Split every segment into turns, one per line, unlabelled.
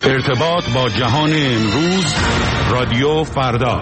ارتباط با جهان امروز، رادیو فردا.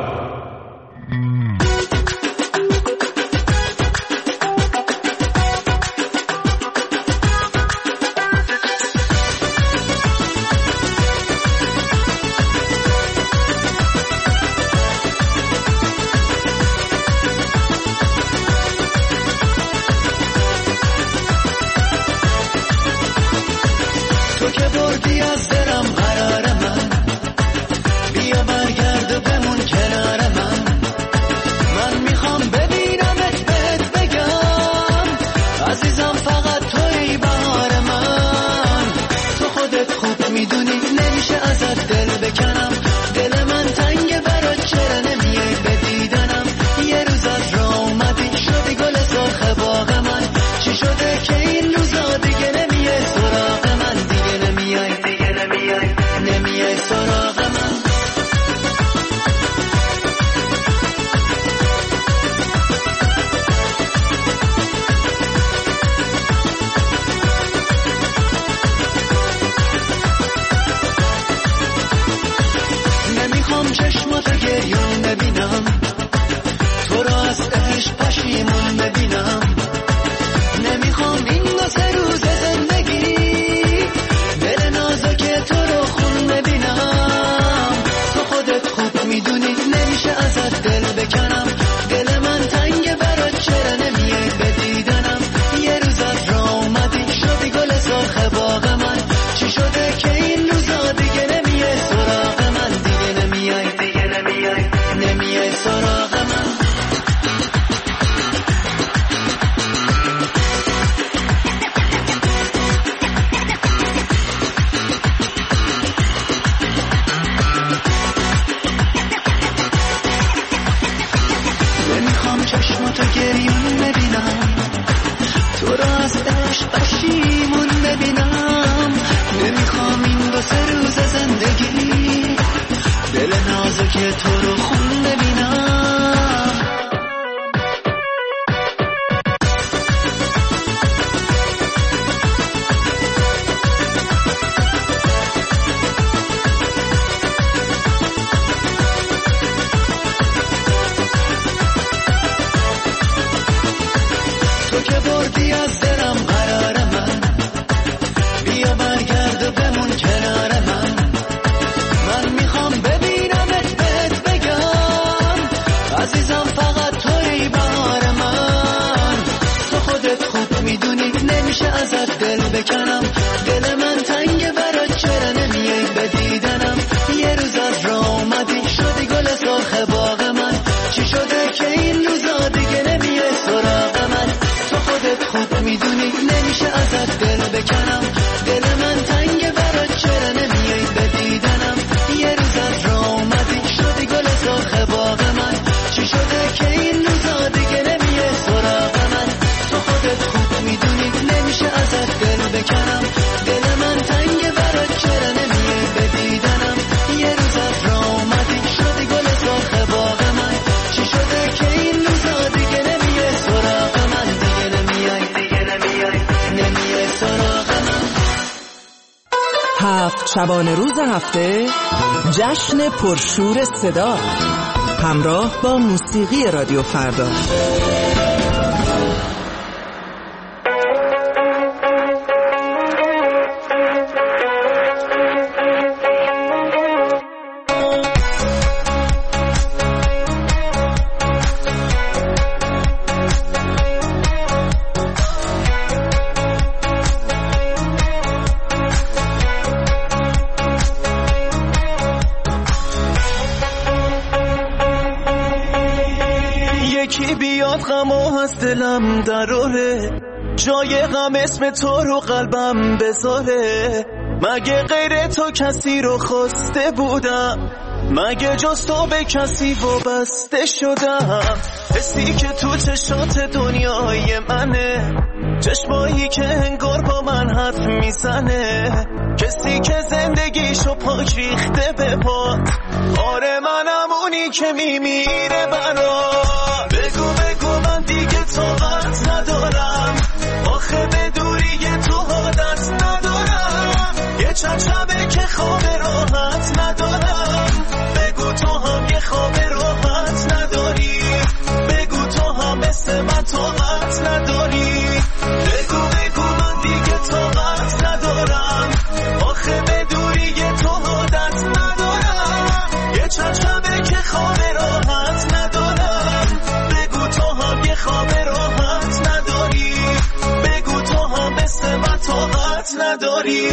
شبانه روز هفته جشن پرشور صدا همراه با موسیقی رادیو فردا.
دلم دراره جای غم اسم تو رو قلبم بذاره. مگه غیر تو کسی رو خواسته بودم؟ مگه جز تو به کسی وابسته شدم؟ حسی که تو چشات دنیای منه، چشمایی که انگار با من حرف میزنه، کسی که زندگیشو پاک ریخته به پات. آره منم اونی که میمیره برات. بگو من دیگه طاقت ندارم، آخه به دوری تو عادت ندارم. یه چند شبه که که خواب راحت ندارم. بگو تو هم یه خواب راحت نداری. بگو تو هم مثل من طاقت نداری. بگو من دیگه طاقت ندارم. آخه به دوری تو عادت ندارم. یه چند شبه که خواب راحت ندارم. بگو تو هم یه خواب راحت نداری. بگو تو هم مثل من طاقت نداری.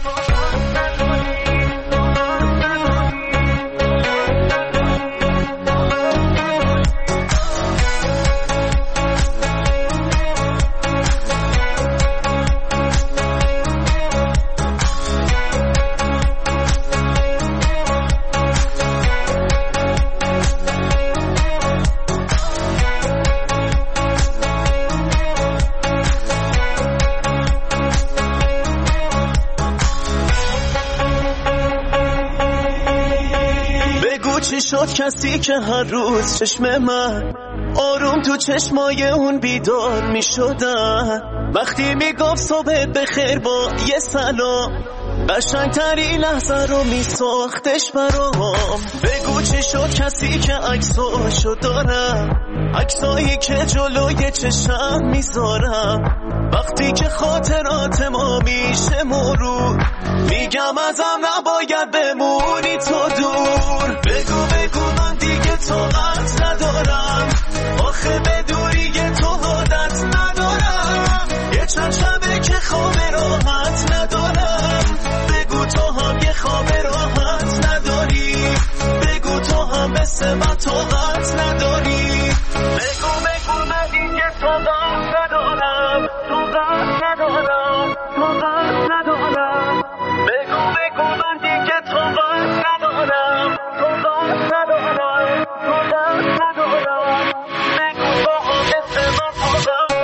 چی شد کسی که هر روز چشم من آروم تو چشمای اون بیدار می شدن. وقتی می گفت صبح بخیر با یه سلام، قشنگترین لحظه رو می ساختش برام. بگو چی شد کسی که عکساشو دارم، عکسایی که جلوی چشم میذارم. وقتی که خاطرات ما میشه مرور، میگم ازم نباید بمونی تو دور. بگو من دیگه طاقت ندارم. آخه به دوری تو عادت ندارم. یه چند شبه که خواب راحت ندارم. بگو تو هم یه خواب راحت نداری. بگو تو هم مثل من طاقت نداری. بگو من دیگه طاقت ندارم. طاقت ندارم. طاقت ندارم. بگو من دیگه طاقت ندارم. طاقت ندارم. طاقت ندارم. بگو تو هم مثل من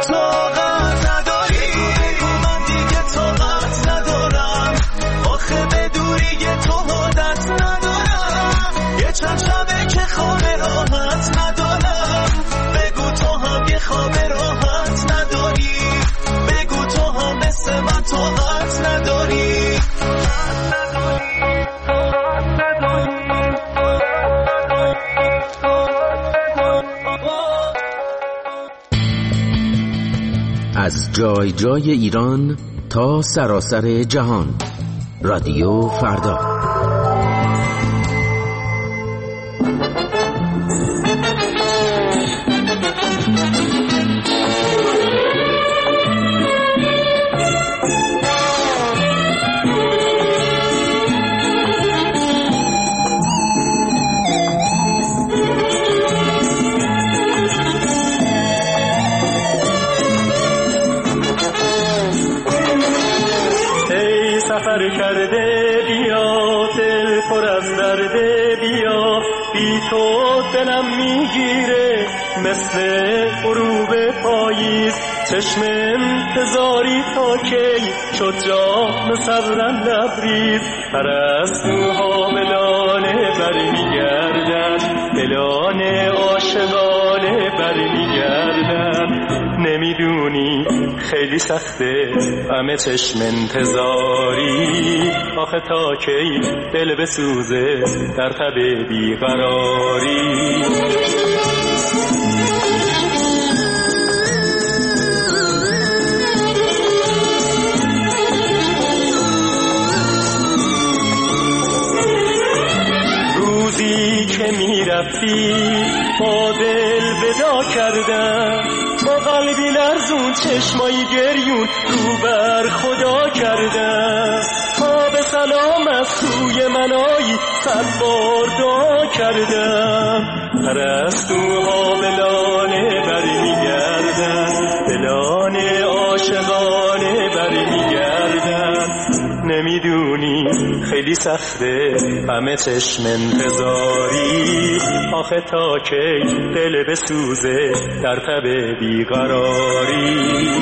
طاقت نداری. بگو من دیگه طاقت ندارم. آخه به دوری تو عادت ندارم. یه چند شبه که خواب راحت ندارم. بگو تو هم یه خواب راحت نداری. بگو تو هم مثل من طاقت نداری.
از جای جای ایران تا سراسر جهان، رادیو فردا.
سفر کرده بیا، دل پر از درده بیا، بی تو دلم میگیره مثل غروب پاییز. چشم انتظاری تا کی شد جام صبرم لبریز. پرستوها ملانه برمیگردن، دلان عاشقانه برمیگردن. نمیدونی خیلی سخته همه چشم انتظاری. آخه تا کی دل بسوزه در تب بیقراری. روزی که میرفتی با دل ودا کردم، با قلبی لرزون چشمایی گریون رو بر خدا کردم. تا به سلام از سوی منایی 100 بار دعا کردم. پرستوها ملانه برمیگردن، دلان عاشقانه برمیگردن. نمیدونی خیلی سخته همه چشم انتظاری. آخه تا کی دل بسوزه در تب بیقراری.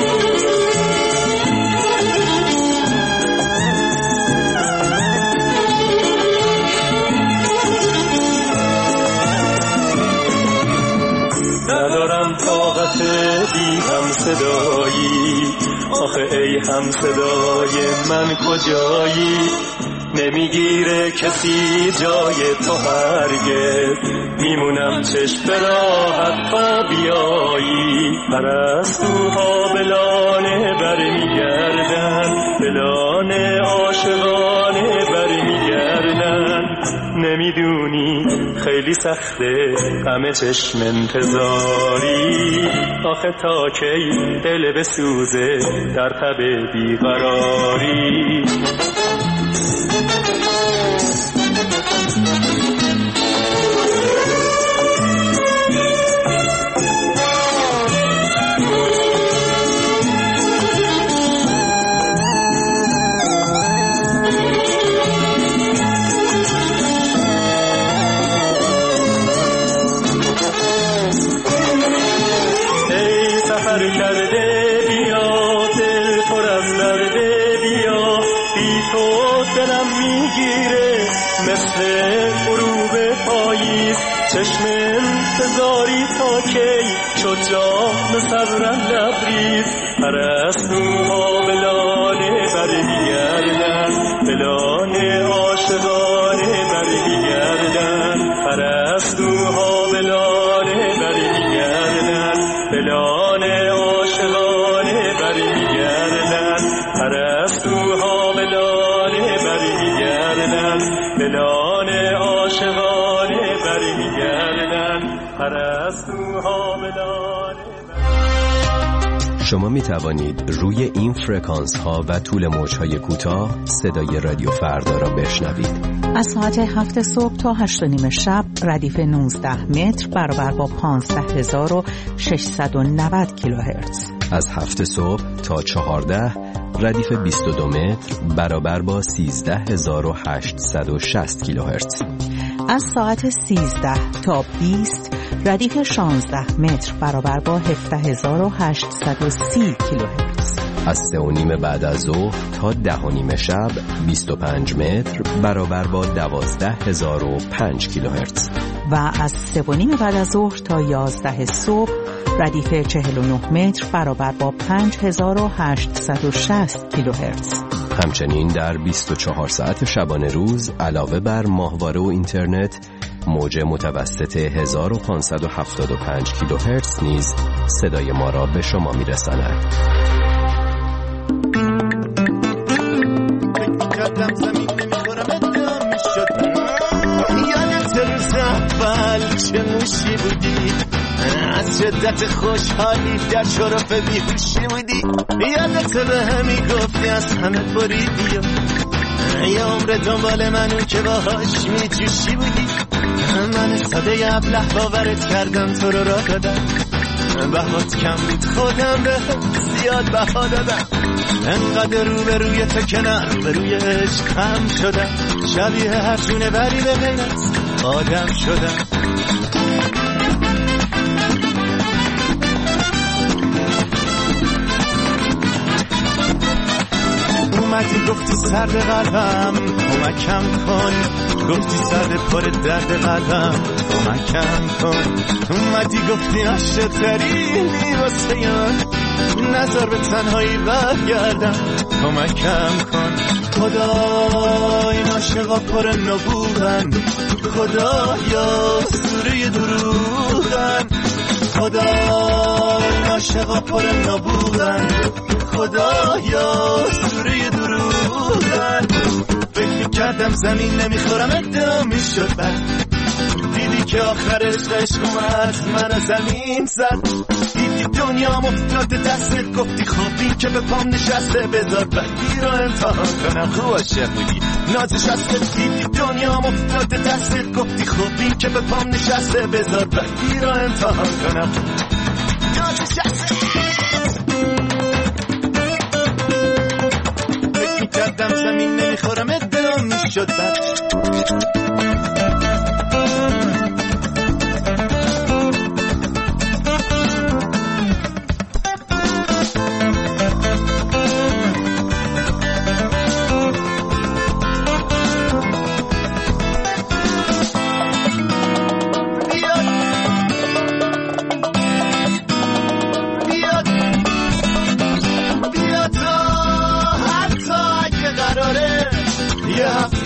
ندارم طاقت بی هم صدایی. آخه ای هم صدای من کجایی؟ نمیگیره کسی جای تو هرگز، میمونم چشم به راحت تا بیایی. پرستوها به لانه برمیگردن، به لانه عاشقانه برمیگردن. نمیدونی خیلی سخته غم چشم انتظاری، آخه تا کی دل بسوزه در تب بیقراری. چشم انتظاری تا کی شد جام صبرم لبریز. پرستوها به لانه برمیگردن، به لانه عاشقانه برمیگردن. پرستوها به لانه برمیگردن، به لانه عاشقانه برمیگردن. پرستوها به لانه برمیگردن، به لانه عاشقانه برمیگردن. پرستوها به لانه.
شما می توانید روی این فرکانس ها و طول موج های کوتاه صدای رادیو فردا را بشنوید.
از ساعت 7 صبح تا 8:30 شب ردیف 19 متر برابر با 15690 کیلوهرتز.
از 7 صبح تا 14 ردیف 22 متر برابر با 13860 کیلوهرتز.
از ساعت 13 تا 20 ردیف 16 متر برابر با 17830 کیلوهرتز.
از 3:30 بعد از ظهر تا 10:30 شب 25 متر برابر با 12005 کیلوهرتز.
و از 3:30 بعد از ظهر تا 11 صبح ردیف 49 متر برابر با 5860 کیلوهرتز.
همچنین در 24 ساعت شبانه روز علاوه بر ماهواره و اینترنت، موج متوسط 1575 کیلوهرتز نیز صدای ما را به شما میرساند.
قدم زمین نمیخورم ادام شد. یادت روز اول چه موشی بودی، از شدت خوشحالی در شرف بیهوشی بودی. یادت به همی گفتی از همه بریدی و یه عمر دنبال منو که باهاش میجوشی بودی. من ساده ابله باورت کردم، تو رو راه دادم، بهات کم بود خودم به زیاد بها دادم. انقدر رو به روی تو کنار رو به روی عشقم شدم، شبیه هر جونه بری به غیر از آدم شدم. اومدی گفتی سرد قلبم کمکم کن، گفتی سرد پر درد قلبم کمکم کن. اومدی گفتی عاشق ترینی واسه من، نذار به تنهایی برگردم کمکم کن. خدا این عاشقا پر نبوغن، خدایا سوره دروغن. خدا این عاشقا پر نبوغن، خدایا سوره دروغن. فکر کردم زمین نمیخورم ادام میشد، بعد دیدی که آخرش عشق اومد من زمین زد. دیدی دنیا افتاده دستت، گفتی خب این که به پام نشسته بذار بدی را امتحان کنم. خوب عاشق بودی نازش هستت. دیدی دنیا افتاده دستت، گفتی خب این که به پام نشسته بذار بدی را امتحان کنم. نازش هستت. فکر کردم زمین نمیخورم ادام میشد، بعد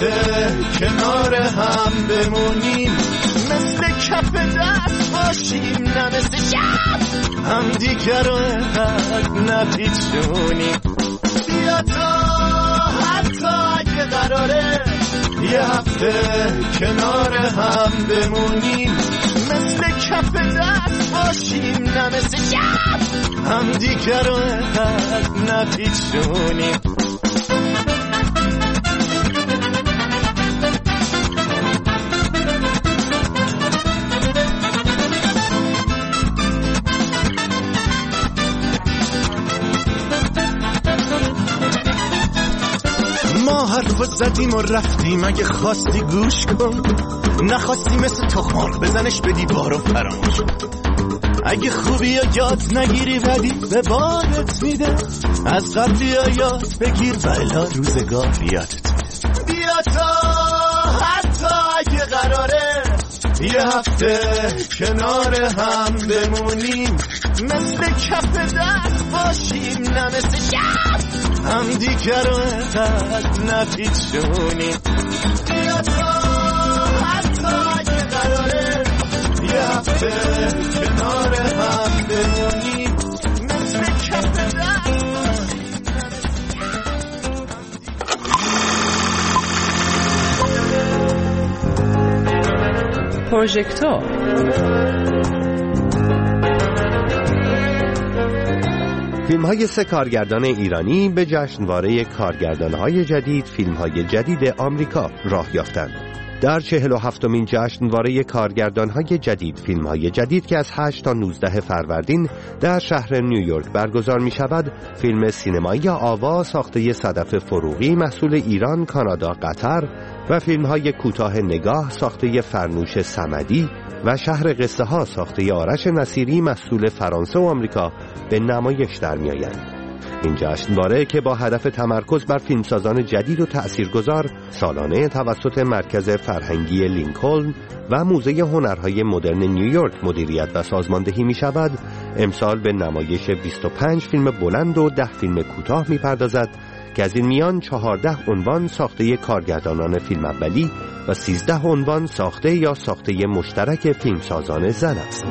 هفته کنار هم بمونیم، مثل کف دست باشیم نه مثل شب هم دیگر رو اینقدر نپیچونیم. بیا تا حتی اگه قراره یه هفته کنار هم بمونیم، مثل کف دست باشیم نه مثل شب هم دیگر رو اینقدر نپیچونیم. ما حرف زدیم و رفتیم، اگه خواستی گوش کن، نخواستی مثل تخمار بزنش به دیوار و فراموش. اگه خوبی یا یاد نگیری ولی به بادت میده، از قبلی یا یاد بگیر و الا روزگار یادت میده. بیا تا حتی اگه قراره یه هفته کنار هم بمونیم، مثل کف دست باشیم نه مثل شب هم دیگر رو اینقدر نپیچونیم. بیا تا حتی اگه قراره یه هفته کنار هم بمونیم، مثل کف دست باشیم.
پروژکتور
فیلم‌های 3 کارگردان ایرانی به جشنواره کارگردان‌های جدید فیلم‌های جدید آمریکا راه یافتند. در 47مین جشنواره کارگردان‌های جدید فیلم‌های جدید که از 8 تا 19 فروردین در شهر نیویورک برگزار می‌شود، فیلم سینمایی آوا ساخته صدف فروغی محصول ایران، کانادا، قطر و فیلم‌های کوتاه نگاه ساخته فرنوش صمدی و شهر قصه ها ساخته آرش نصیری محصول فرانسه و آمریکا به نمایش در می‌آیند. این جشنواره که با هدف تمرکز بر فیلمسازان جدید و تأثیرگذار سالانه توسط مرکز فرهنگی لینکلن و موزه هنرهای مدرن نیویورک مدیریت و سازماندهی می شود، امسال به نمایش 25 فیلم بلند و 10 فیلم کوتاه می پردازد که از این میان 14 عنوان ساخته کارگردانان فیلم اولی و 13 عنوان ساخته یا ساخته مشترک فیلمسازان زن است.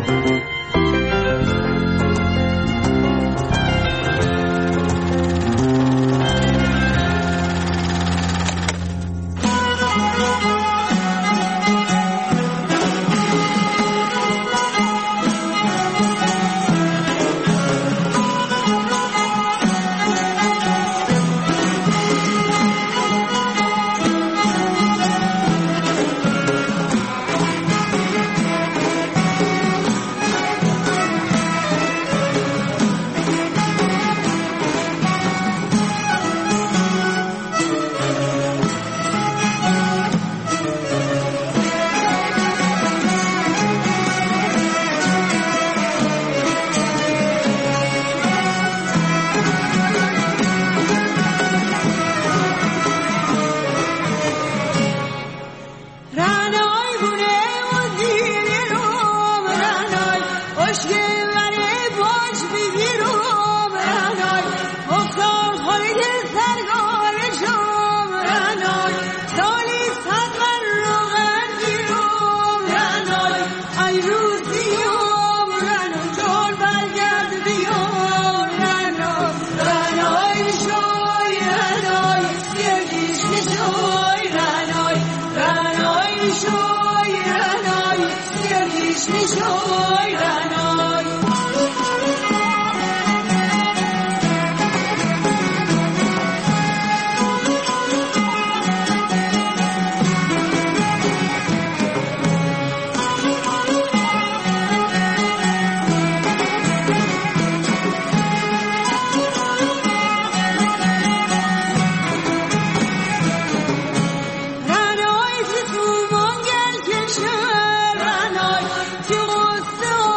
رنای تو منگل کشور رنای تو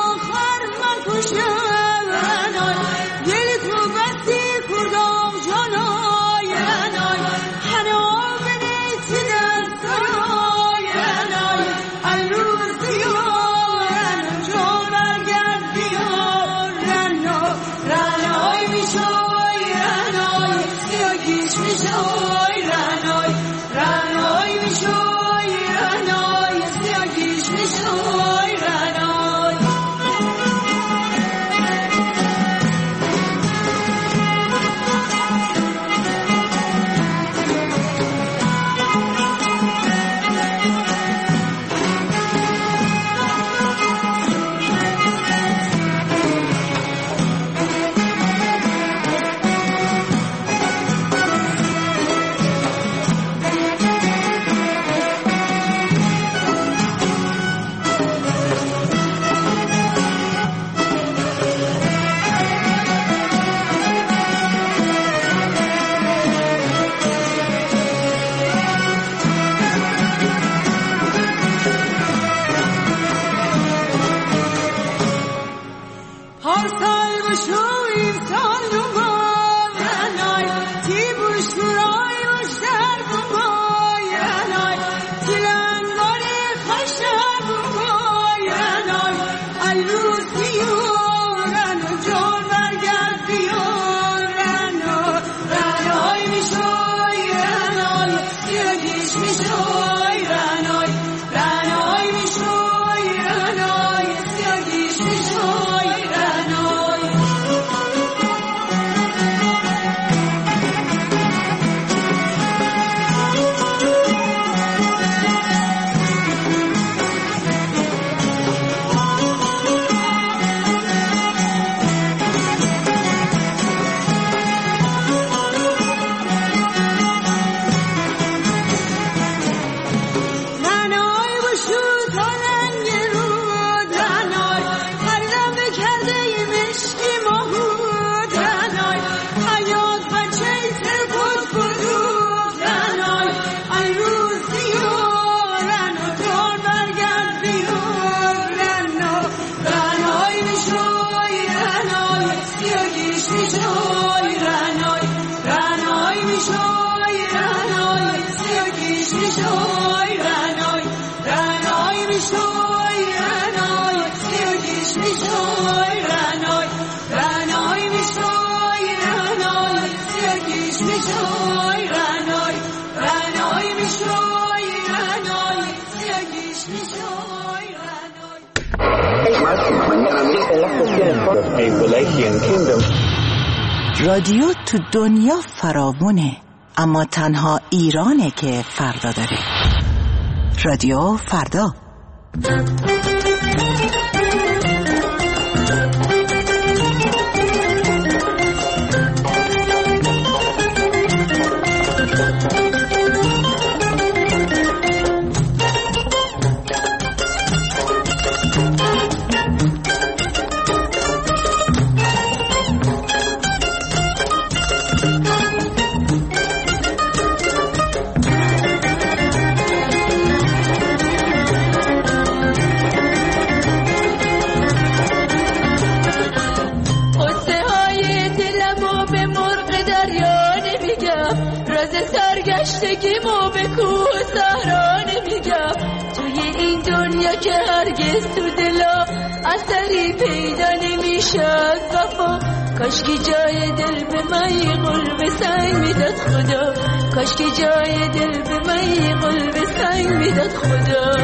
میشوی رنای رنای میشوی رنای سیاگیش میشوی رنای
رادیو تو دنیا فراوونه، اما تنها ایرانه که فردا داره. رادیو فردا.
سرگشتگیمو به کوه صحرا نمیگم، توی این دنیا که هرگز تو دلا اثری پیدا نمیشه از وفا. کاشکی جای دل به من قلب سنگ میداد خدا، کاشکی جای دل به من قلب سنگ میداد خدا.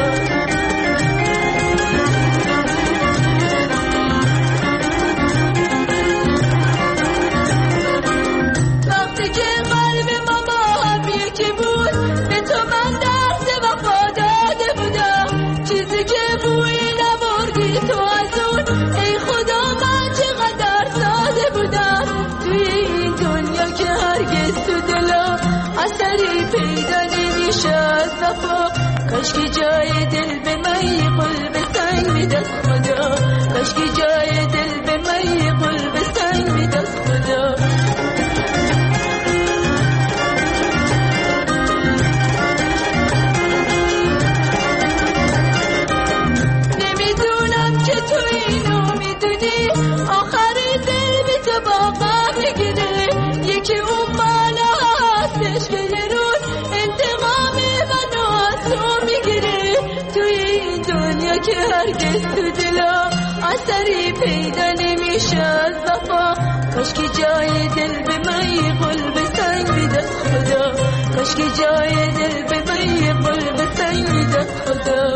کاشکی جای دل به من قلب سنگ میداد خدا، کاشکی جای دل به من قلب سنگ میداد خدا. نمیدونم که تو اینو میدونی، آخری دل بی تو باقا میگیره. یکی اون بالا هستش که یه روز انتقام منو از تو میگیره. توی این دنیا که هرگز تو دلا اثری پیدا نمیشه از وفا. کاشکی جای دل به من قلب سنگ میداد خدا، کاشکی جای دل به من قلب سنگ میداد خدا.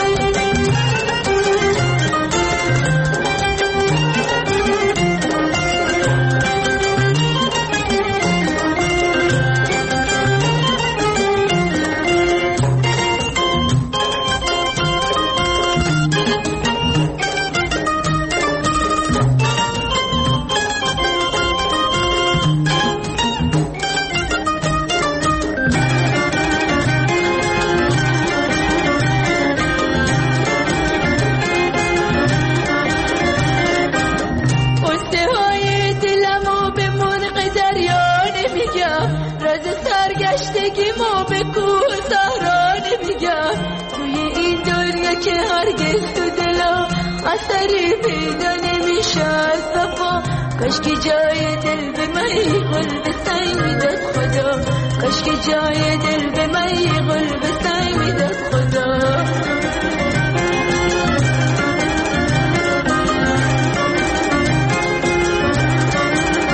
سرگشتگیمو به کوه صحرا نمیگم، توی این دنیا که هرگز تو دلا اثری پیدا نمیشه از وفا. کاشکی جای دل به من قلب سنگ میداد خدا، کاشکی جای دل به من قلب سنگ میداد خدا.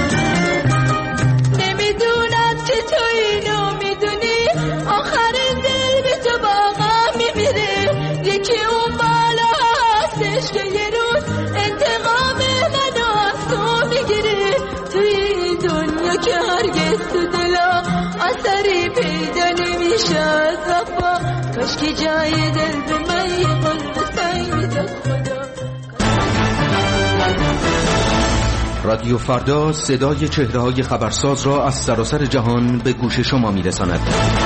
آخرین صفا کاش که جای دل به من یه قلب سنگ میداد خدا.
رادیو فردا صدای چهره‌های خبرساز را از سراسر جهان به گوش شما میرساند.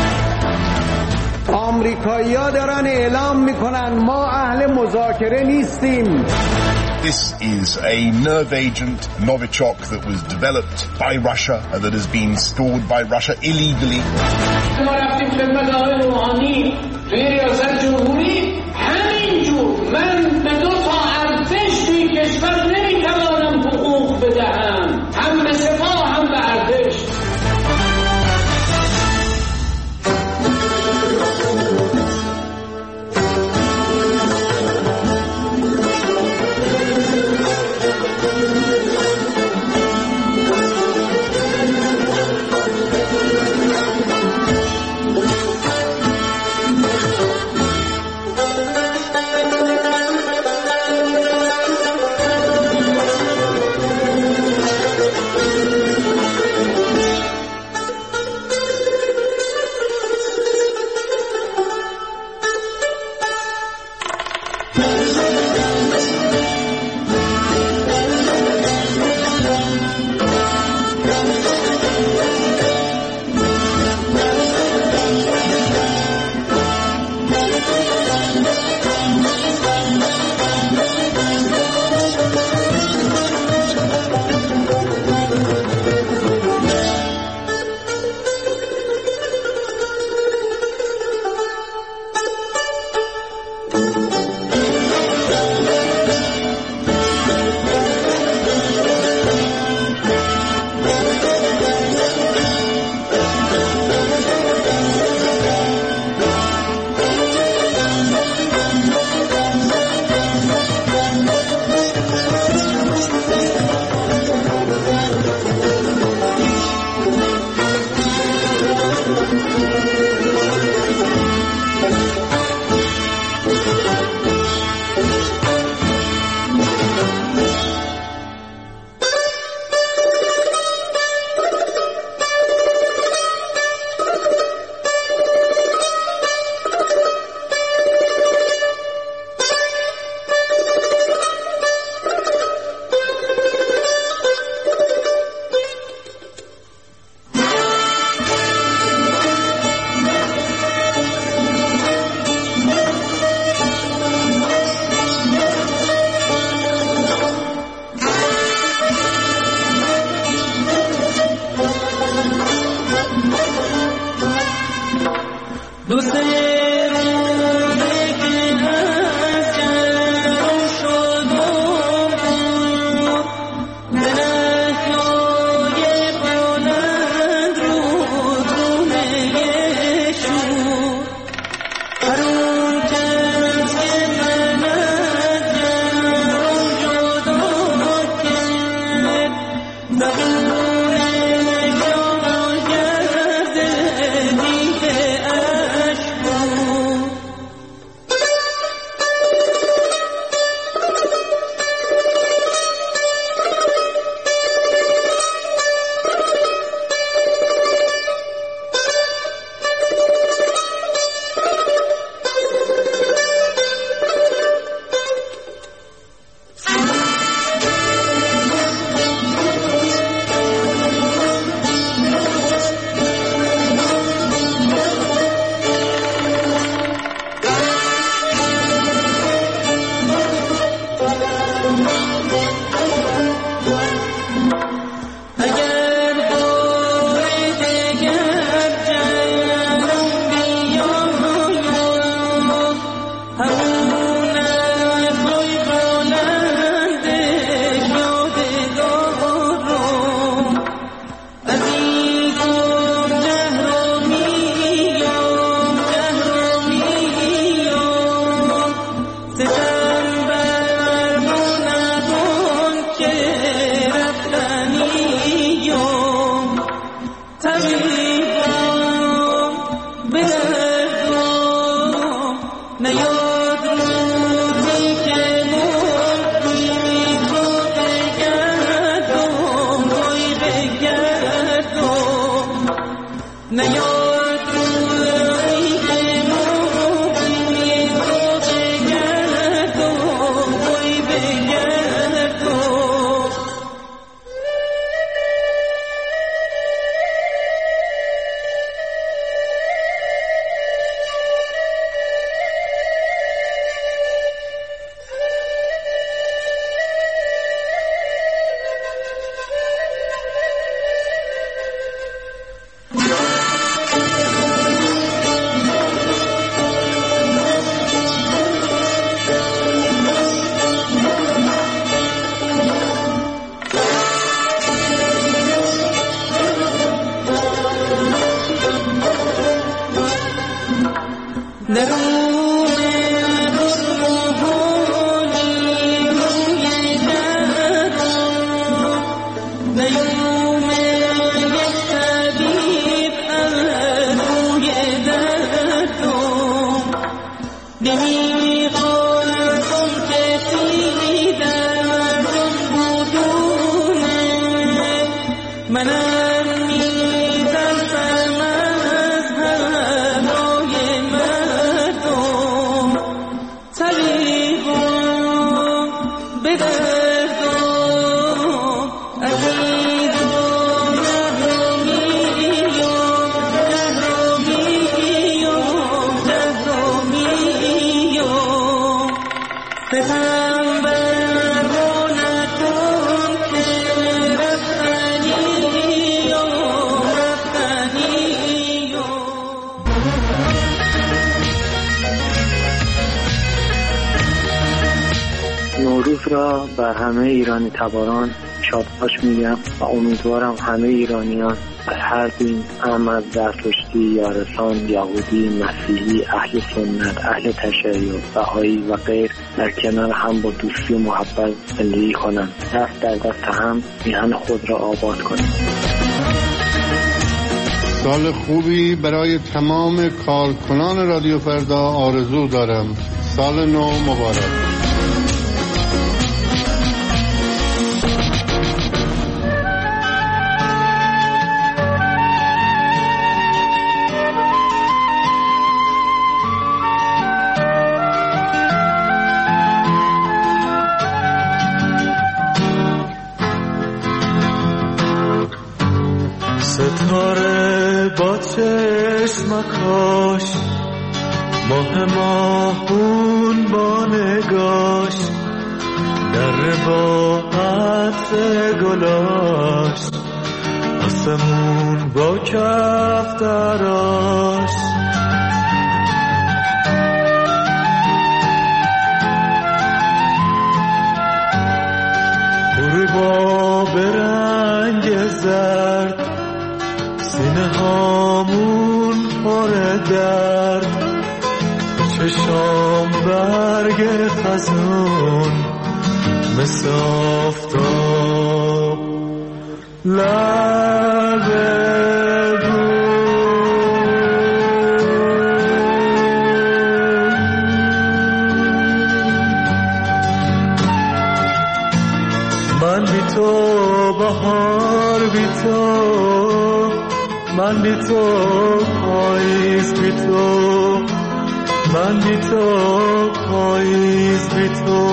آمریکایی‌ها دارن اعلام میکنن ما اهل مذاکره نیستیم.
This is a nerve agent, Novichok, that was developed by Russia and that has been stored by Russia illegally.
ما رفتیم خدمت آقای روحانی توی ریاست جمهوری همینجور من به 2 تا ارتش توی کشور نمیتوانم حقوق بدهم، هم به سپاه هم به ارتش.
نیاد روی
را بر همه ایرانی تباران شادباش میگم و امیدوارم همه ایرانیان از هر دین، هم از زرتشتی، یارسان، یهودی، مسیحی، اهل سنت، اهل تشیع، بهایی و غیر در کنار هم با دوستی و محبت زندگی کنند، دست در دست هم میهن خود را آباد کنند.
سال خوبی برای تمام کارکنان رادیو فردا آرزو دارم. سال نو مبارک.
ستاره با چشمکاش، ماه ماهون با نگاش، در با عطر گلاش، آسمون با کف دراش، غروبا به رنگ زرد، سینه هامون پر درد، چشام برگ خزون مثل آفتاب لب من بی تو بهار بی تو، من بی تو پاییز بی تو، من بی تو پاییز بی تو.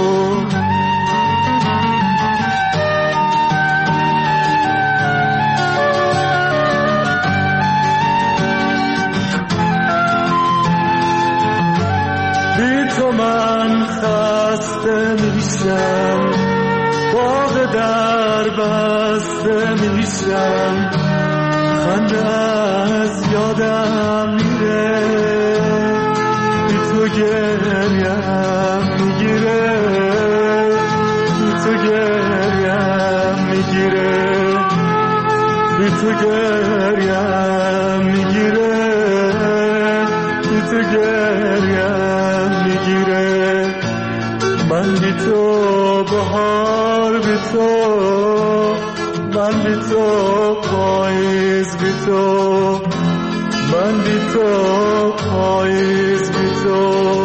بی تو من خسته میشم، باغ در بسته میشم، خنده از یادم میره، بی تو گریم میگیره، بی تو گریم میگیره، بی تو گریم میگیره، بی تو گریم میگیره. من بی تو بهار بی تو، من بی تو پاییز بی تو، من بی تو پاییز بی تو.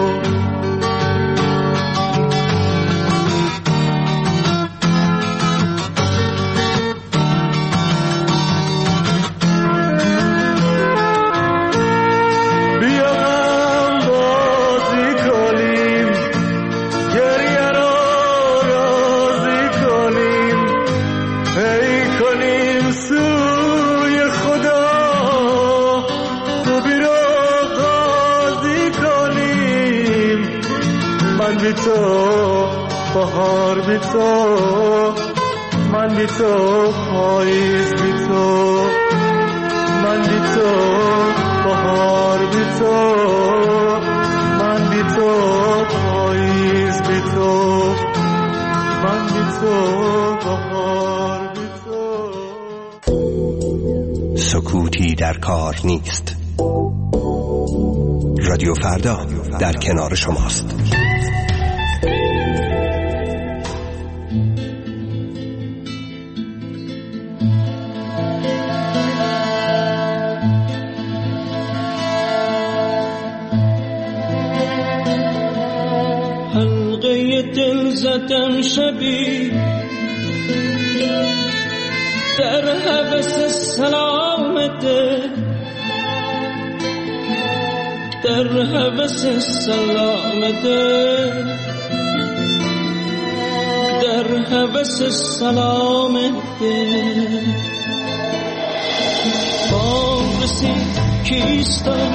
بیا هم بازی کنیم، گریه رو راضی کنیم، هی کنیم سوی خدا، خوبی رو قاضی کنیم. من بی تو بهار بی تو، من بی تو پاییز بی تو، من بی تو بهار بی تو، من بی تو پاییز بی تو، من بی تو بهار بی تو.
سکوتی در کار نیست، رادیو فردا در کنار شماست.
حلقه دل زدم شبی در هوس سلامته، در هوس سلامته، در هوس سلامته. بام رسید کیستم،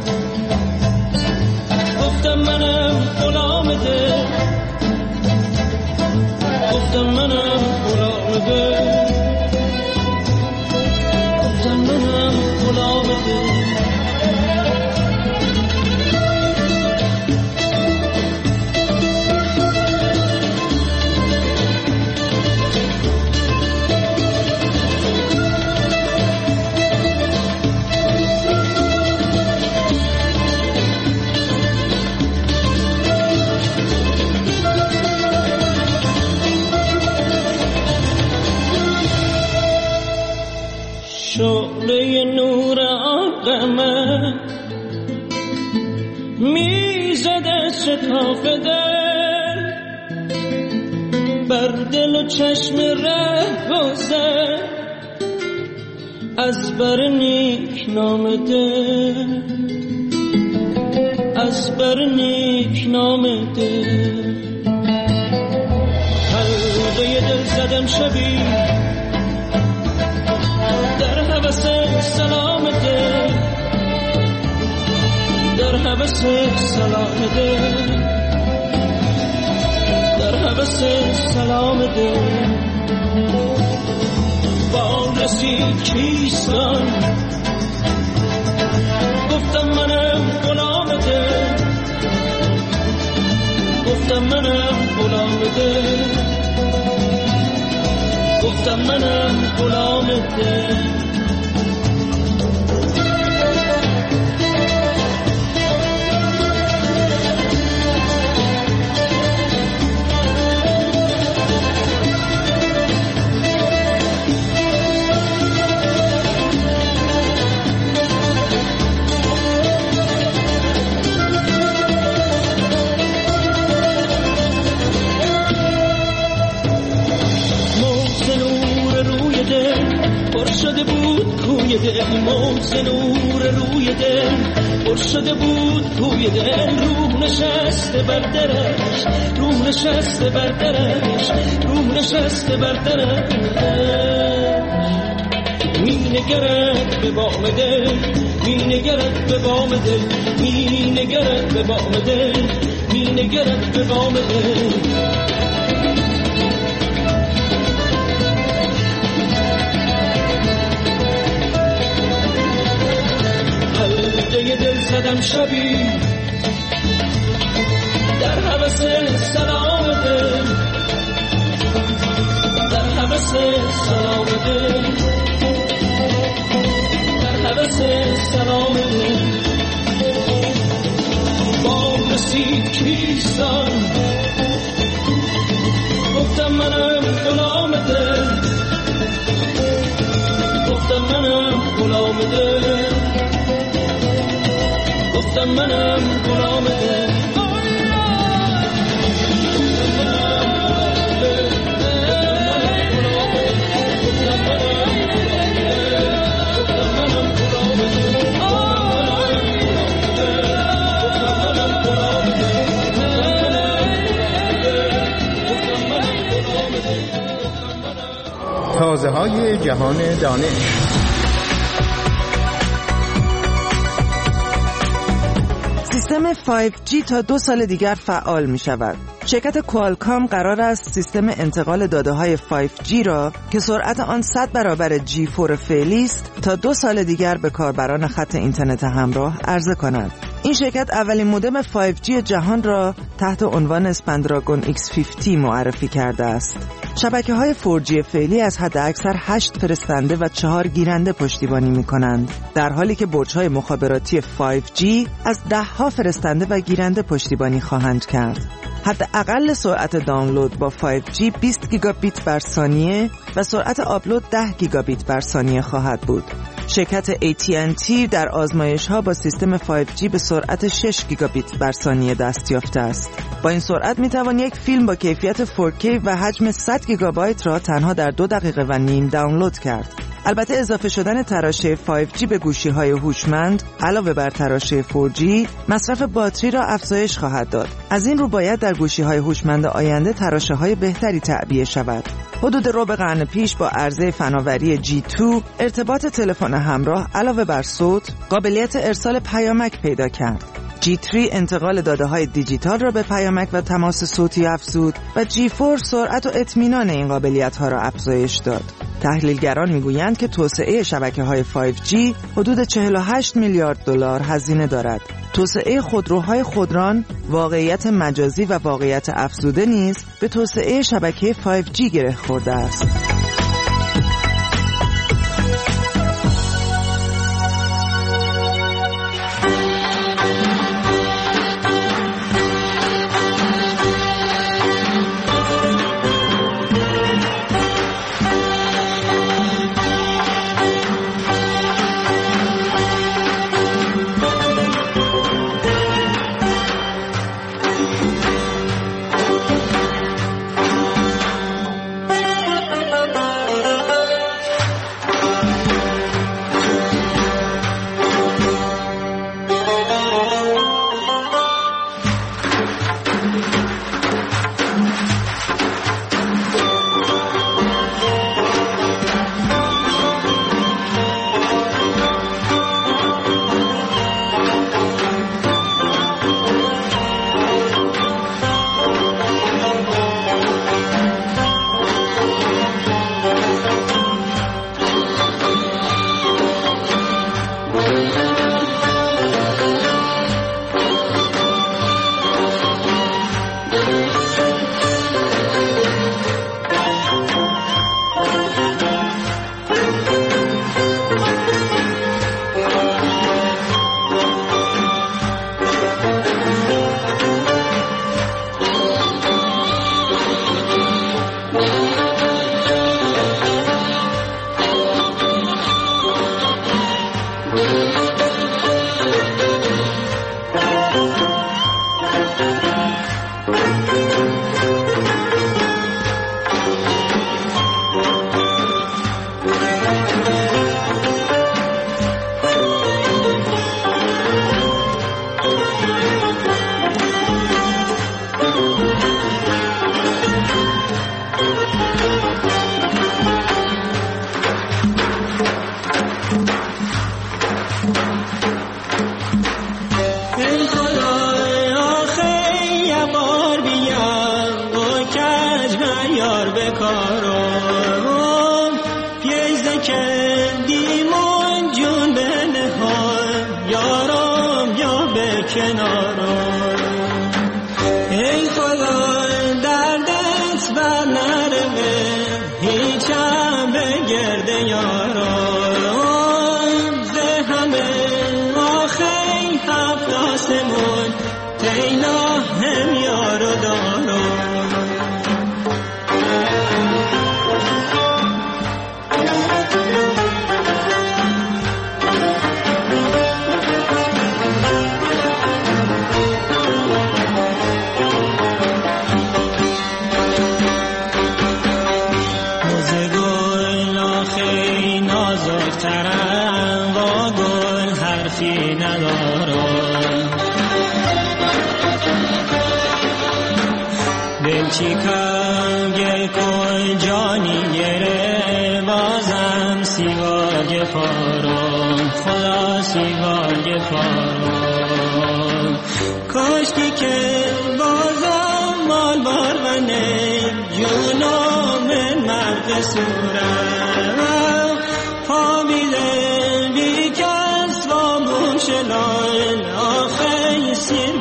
گفتم منم غلامته، گفتم منم غلامته، گفتم منم غلامته. شعله نور آقامه میزده شتاف دل بر دل و چشم رهگذر از بر نیک نام دل، از بر نیک نام دل. حلقه دل زدم شبی در هوس سلامته، در هوس سلامته، در هوس سلامته. بام رسید کیستان، گفتم منم غلامته، گفتم منم غلامته، گفتم منم غلامته. شده بود کوی دل، موج نور روی دل پر شده بود کوی دل. روح نشسته بر درش، روح نشسته بر درش، روح نشسته بر درش. می نگرد به بام دل، می نگرد به بام دل، می نگرد به بام دل، می نگرد به بام دل. حلقه دل زدم شبی در هوس سلامته، در هوس سلامته، در هوس سلامته. بام رسید کیستان، گفتم منم غلامته، گفتم منم غلامته، گفتم منم غلامته.
تازه های جهان دانش.
سیستم 5G تا 2 سال دیگر فعال می شود. شرکت کوالکام قرار است سیستم انتقال داده‌های 5G را که سرعت آن 100 برابر G4 فعلی است تا 2 سال دیگر به کاربران خط اینترنت همراه عرضه کند. این شرکت اولین مودم 5G جهان را تحت عنوان اسپندراگون X50 معرفی کرده است شبکه‌های 4G فعلی از حد اکثر 8 فرستنده و 4 گیرنده پشتیبانی می‌کنند، در حالی که برج‌های مخابراتی 5G از 10 فرستنده و گیرنده پشتیبانی خواهند کرد. حداقل سرعت دانلود با 5G 20 گیگابیت بر ثانیه و سرعت آپلود 10 گیگابیت بر ثانیه خواهد بود. شرکت AT&T در آزمایش‌ها با سیستم 5G به سرعت 6 گیگابیت بر ثانیه دست یافته است. با این سرعت می‌توان یک فیلم با کیفیت 4K و حجم 100 گیگابایت را تنها در 2 دقیقه و نیم دانلود کرد. البته اضافه شدن تراشه 5G به گوشی‌های هوشمند علاوه بر تراشه 4G مصرف باتری را افزایش خواهد داد. از این رو باید در گوشی‌های هوشمند آینده تراشه‌های بهتری تعبیه شود. حدود ربع قرن پیش با عرضه فناوری G2 ارتباط تلفن همراه علاوه بر صوت قابلیت ارسال پیامک پیدا کرد. G3 انتقال داده‌های دیجیتال را به پیامک و تماس صوتی افزود و G4 سرعت و اطمینان این قابلیت‌ها را افزایش داد. تحلیلگران میگویند که توسعه شبکه‌های 5G حدود 48 میلیارد دلار هزینه دارد. توسعه خودروهای خودران، واقعیت مجازی و واقعیت افزوده نیز به توسعه شبکه 5G گره خورده است.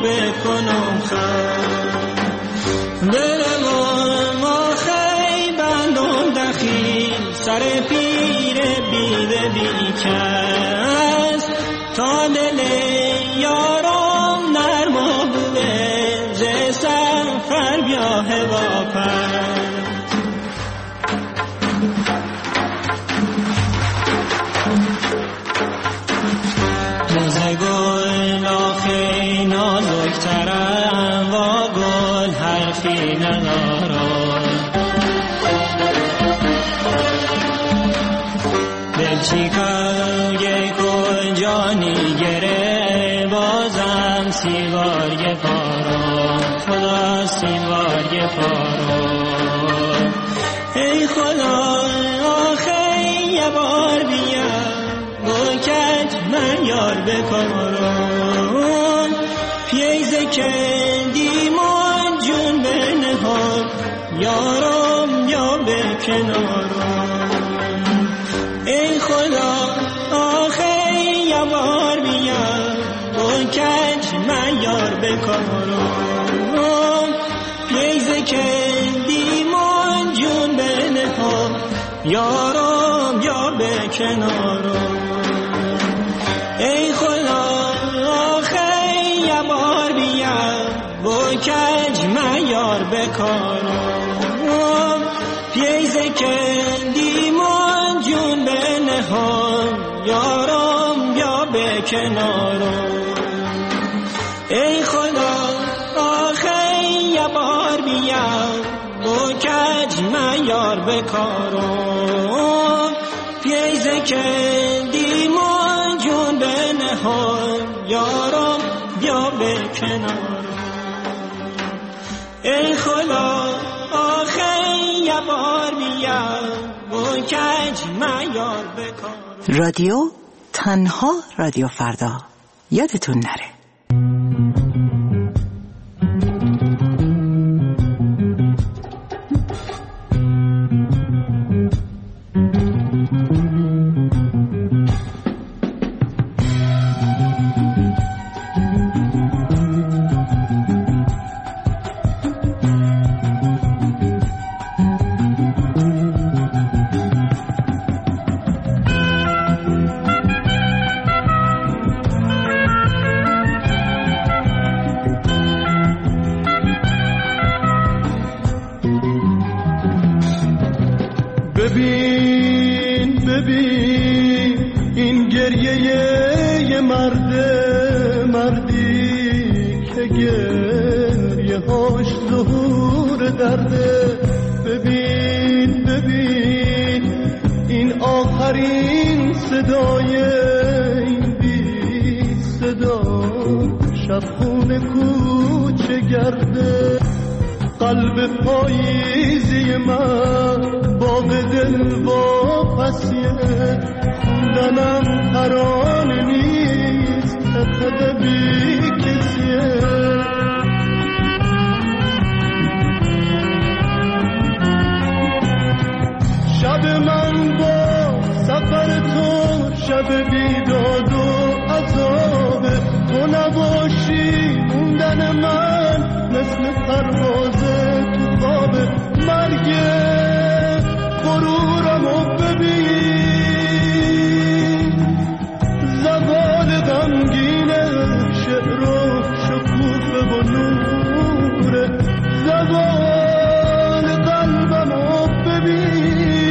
دل ما خیلی کس تا دل یارم نرما بوده ز سفر بیاه واپس موزه گل آخی نازکترم و گل حرفی ندارم دلچیکای گل جانی گره بازم سیوار پارم خدا سیوار پارم ای خدا آخی یه بار بیا با کج من یار بکارم پیزه کندیمان جون به نهار یارم یا به کنارم ای خدا آخه یه بار بیا با کج من یار بکارم پیزه کندیمان جون به نهار یارم یا به کنارم ای خدا آخه یه بار بیا با کج من یار بکارم پیزه کندیمان جون به نهار یارم بیا به کنارم ای خدا آخه یه بار بیا با کج من یار بکارم پیزه کندیمان جون به نهار یارم بیا به کنارم ای خدا آخه یه بار بیا با کج من یار بکارم
رادیو تنها رادیو فردا یادتون نره
ببین این گریه یه مردی که گریه هاش ظهور درده ببین این آخرین صدای این بی صدا شبخونه کوچه گرده قلب پاییزی من باغ دل واپسیه خوندنم ترانه نیست خد بی کسیه شب من با سفر تو شب بیداد و عذابه تو نباشی موندن من مثل پرواز تو خواب مرگ غرورمو ببین زوال غمگینه شعر و شکوفه و نوره زوال قلبمو ببین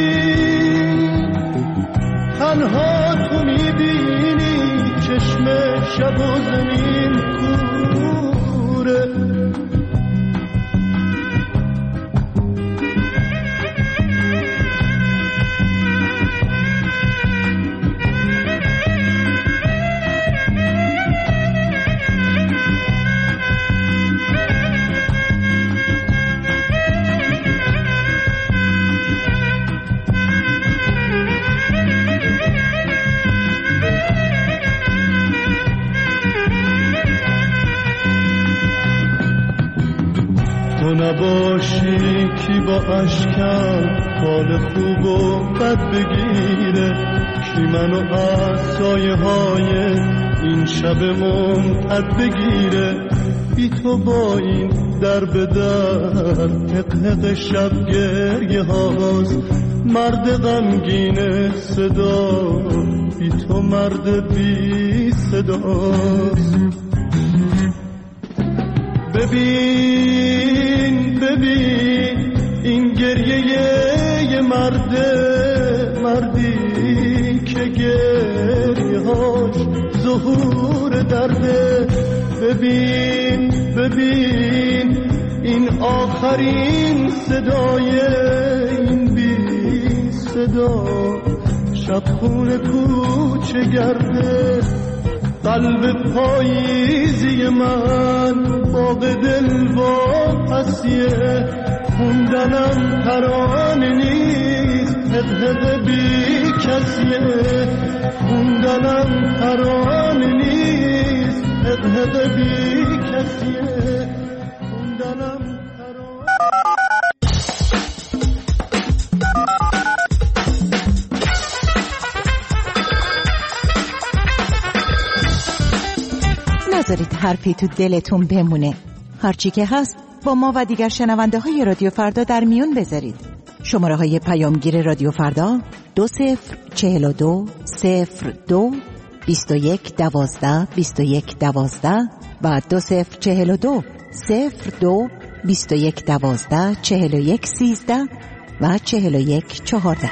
تنها تو میبینی چشم شب و زمین کوره تو نباشی کی با اشکم حال خوب و بد بگیره کی منو از سایه های این شب ممتد بگیره بی تو با این در به در حق شب گریه هاست مرد غمگین صدا
بی تو مرد بی صداست. ببین ببین این گریه یه مردی که گریه هاش ظهور درده. ببین ببین این آخرین صدای این بی صدا شب خون کوچه گرده. قلب پاییزی من باغ دل با پسیه، خوندنم ترانه نیست هده بی کسیه. خوندنم ترانه نیست هده بی کسیه. خوندنم
نذارید حرفی تو دلتون بمونه. هرچی که هست با ما و دیگر شنونده های رادیو فردا در میون بذارید. شماره های پیامگیر رادیو فردا 2042 02 21 12 21 12 و 2042 02 21 12 41 13 و 41 14.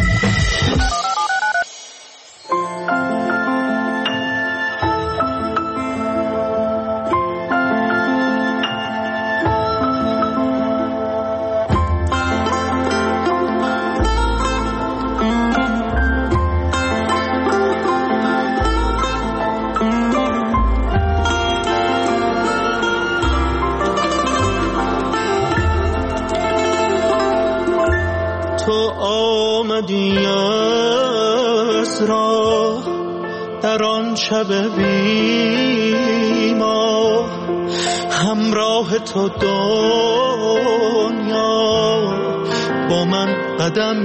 در آن شب بیما همراه تو دنیا با من قدم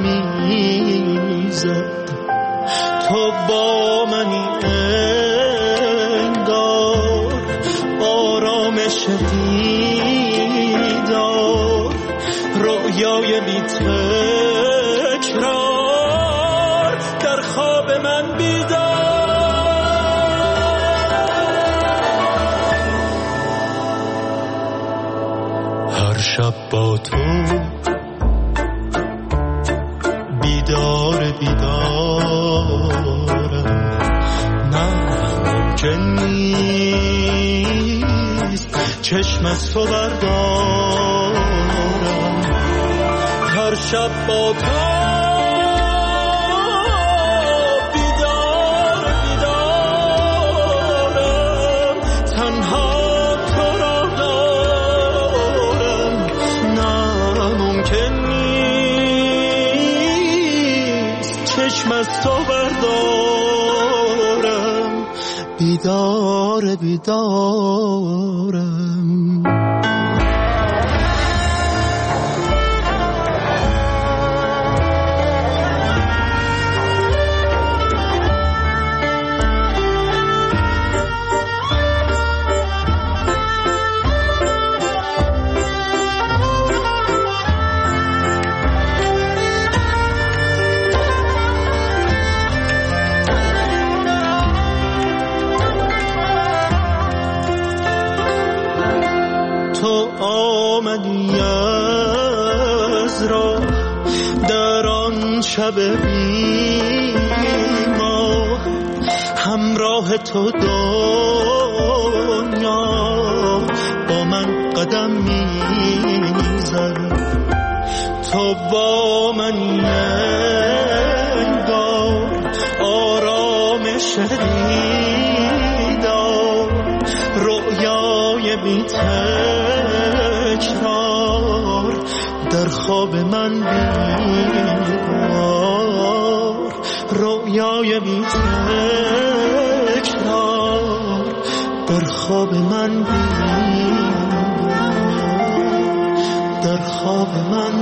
میزد. تو با منی انگار آرامش دیدار رویای بی تکرار در خواب من بیدار. هر شب با تو بیدار نه ممکن نیست چشم از تو بردارم. هر شب با تو از تو بردارم. بیدارم. شب بیما همراه تو دنیا با من قدم میزد. تو با من انگار آرامش دیدار رویای بی تکرار در خواب من بیدار. رویای بی تکرار در خواب من بیدار. در خواب من